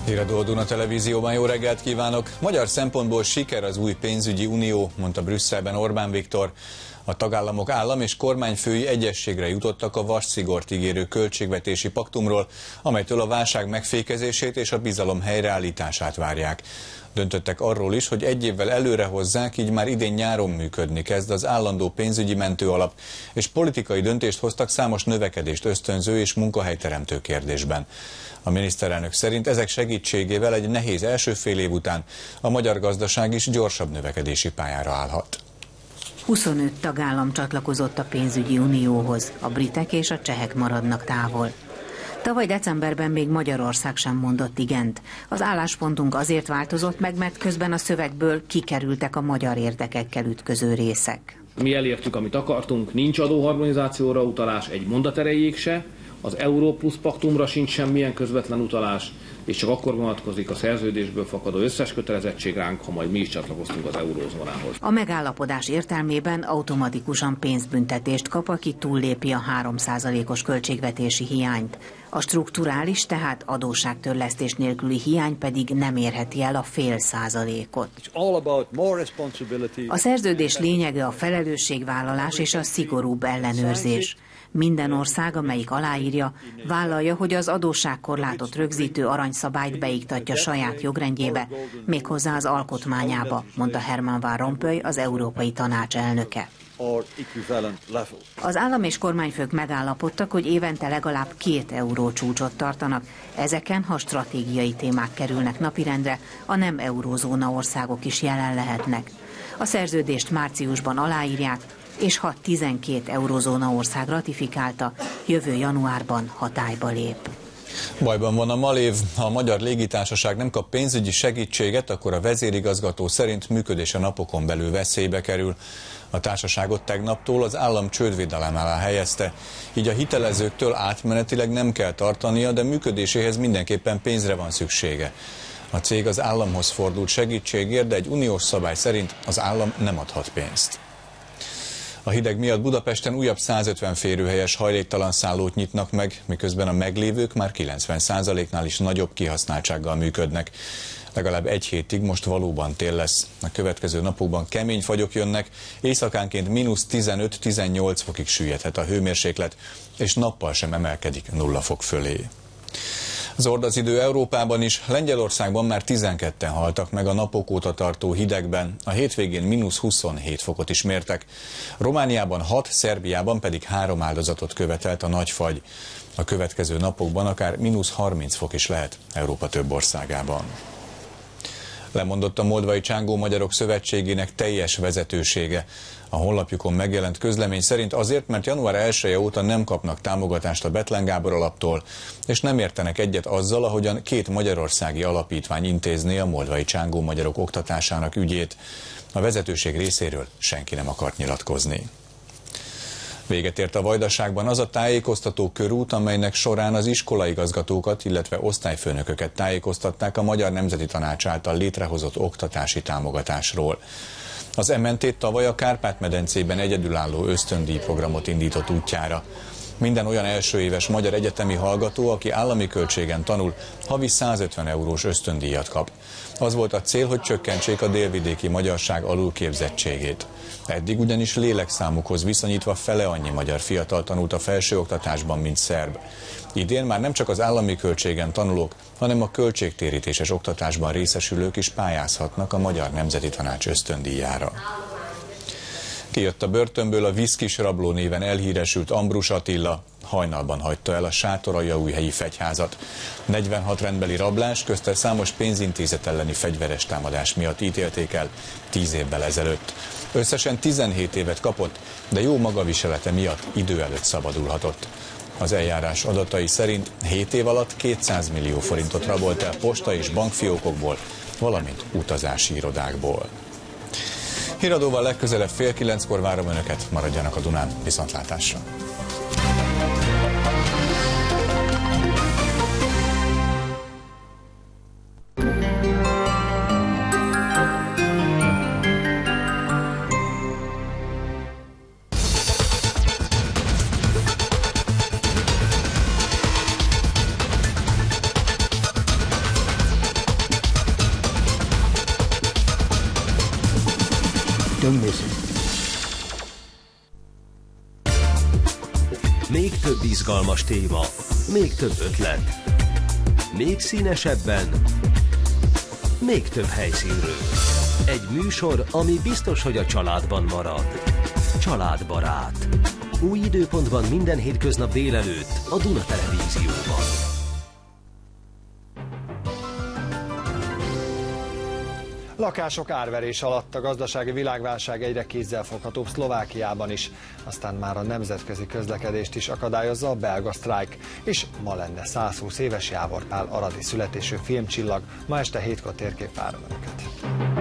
Híradó a Duna Televízióban, jó reggelt kívánok! Magyar szempontból siker az új pénzügyi unió, mondta Brüsszelben Orbán Viktor. A tagállamok állam- és kormányfői egyezségre jutottak a vasszigort ígérő költségvetési paktumról, amelytől a válság megfékezését és a bizalom helyreállítását várják. Döntöttek arról is, hogy egy évvel előre hozzák, így már idén nyáron működni kezd az állandó pénzügyi mentőalap, és politikai döntést hoztak számos növekedést ösztönző és munkahelyteremtő kérdésben. A miniszterelnök szerint ezek segítségével egy nehéz első fél év után a magyar gazdaság is gyorsabb növekedési pályára állhat. 25 tagállam csatlakozott a pénzügyi unióhoz, a britek és a csehek maradnak távol. Tavaly decemberben még Magyarország sem mondott igent. Az álláspontunk azért változott meg, mert közben a szövegből kikerültek a magyar érdekekkel ütköző részek. Mi elértük, amit akartunk, nincs adóharmonizációra utalás egy mondat erejéig se, az Euró Plusz paktumra sincs semmilyen közvetlen utalás, és csak akkor vonatkozik a szerződésből fakadó összes kötelezettség ránk, ha majd mi is csatlakoztunk az eurózónához. A megállapodás értelmében automatikusan pénzbüntetést kap, aki túllépi a 3%-os költségvetési hiányt. A strukturális, tehát adósságtörlesztés nélküli hiány pedig nem érheti el a 0,5%-ot. A szerződés lényege a felelősségvállalás és a szigorúbb ellenőrzés. Minden ország, amelyik aláírja, vállalja, hogy az adósságkorlátot rögzítő aranyszabályt beiktatja saját jogrendjébe, méghozzá az alkotmányába, mondta Herman Van Rompuy, az Európai Tanács elnöke. Az állam és kormányfők megállapodtak, hogy évente legalább 2 eurócsúcsot tartanak. Ezeken, ha stratégiai témák kerülnek napirendre, a nem eurózóna országok is jelen lehetnek. A szerződést márciusban aláírják, és ha 12 eurózóna ország ratifikálta, jövő januárban hatályba lép. Bajban van a Malév. Ha a magyar légitársaság nem kap pénzügyi segítséget, akkor a vezérigazgató szerint működése napokon belül veszélybe kerül. A társaságot tegnaptól az állam csődvédelem alá helyezte, így a hitelezőktől átmenetileg nem kell tartania, de működéséhez mindenképpen pénzre van szüksége. A cég az államhoz fordult segítségért, de egy uniós szabály szerint az állam nem adhat pénzt. A hideg miatt Budapesten újabb 150 férőhelyes hajléktalan szállót nyitnak meg, miközben a meglévők már 90%-nál is nagyobb kihasználtsággal működnek. Legalább egy hétig most valóban tél lesz. A következő napokban kemény fagyok jönnek, éjszakánként -15-18 fokig süllyedhet a hőmérséklet, és nappal sem emelkedik 0 fok fölé. Zord az idő Európában is, Lengyelországban már 12-en haltak meg a napok óta tartó hidegben, a hétvégén -27 fokot is mértek. Romániában 6, Szerbiában pedig 3 áldozatot követelt a nagy fagy. A következő napokban akár -30 fok is lehet Európa több országában. Lemondott a Moldvai Csángó Magyarok Szövetségének teljes vezetősége. A honlapjukon megjelent közlemény szerint azért, mert január 1-e óta nem kapnak támogatást a Bethlen Gábor alaptól, és nem értenek egyet azzal, ahogyan 2 magyarországi alapítvány intézné a moldvai csángó magyarok oktatásának ügyét. A vezetőség részéről senki nem akart nyilatkozni. Véget ért a Vajdaságban az a tájékoztató körút, amelynek során az iskolaigazgatókat, illetve osztályfőnököket tájékoztatták a Magyar Nemzeti Tanács által létrehozott oktatási támogatásról. Az MNT tavaly a Kárpát-medencében egyedülálló ösztöndíjprogramot indított útjára. Minden olyan elsőéves magyar egyetemi hallgató, aki állami költségen tanul, havi 150 eurós ösztöndíjat kap. Az volt a cél, hogy csökkentsék a délvidéki magyarság alulképzettségét. Eddig ugyanis lélekszámukhoz viszonyítva fele annyi magyar fiatal tanult a felsőoktatásban, mint szerb. Idén már nem csak az állami költségen tanulók, hanem a költségtérítéses oktatásban részesülők is pályázhatnak a Magyar Nemzeti Tanács ösztöndíjára. Kijött a börtönből a Viszkis rabló néven elhíresült Ambrus Attila, hajnalban hagyta el a Sátoraljaújhelyi fegyházat. 46 rendbeli rablás, közte számos pénzintézet elleni fegyveres támadás miatt ítélték el 10 évvel ezelőtt. Összesen 17 évet kapott, de jó magaviselete miatt idő előtt szabadulhatott. Az eljárás adatai szerint 7 év alatt 200 millió forintot rabolt el posta és bankfiókokból, valamint utazási irodákból. Híradóval legközelebb 8:30-kor várom Önöket, maradjanak a Dunán, viszontlátásra! Még több izgalmas téma, még több ötlet, még színesebben, még több helyszínről. Egy műsor, ami biztos, hogy a családban marad. Családbarát. Új időpontban minden hétköznap délelőtt a Duna Televízióban. Lakások árverés alatt, a gazdasági világválság egyre kézzelfoghatóbb Szlovákiában is. Aztán már a nemzetközi közlekedést is akadályozza a belga sztrájk. És ma lenne 120 éves Jávor Pál aradi születésű filmcsillag. Ma este 7-kor térkép várom önöket.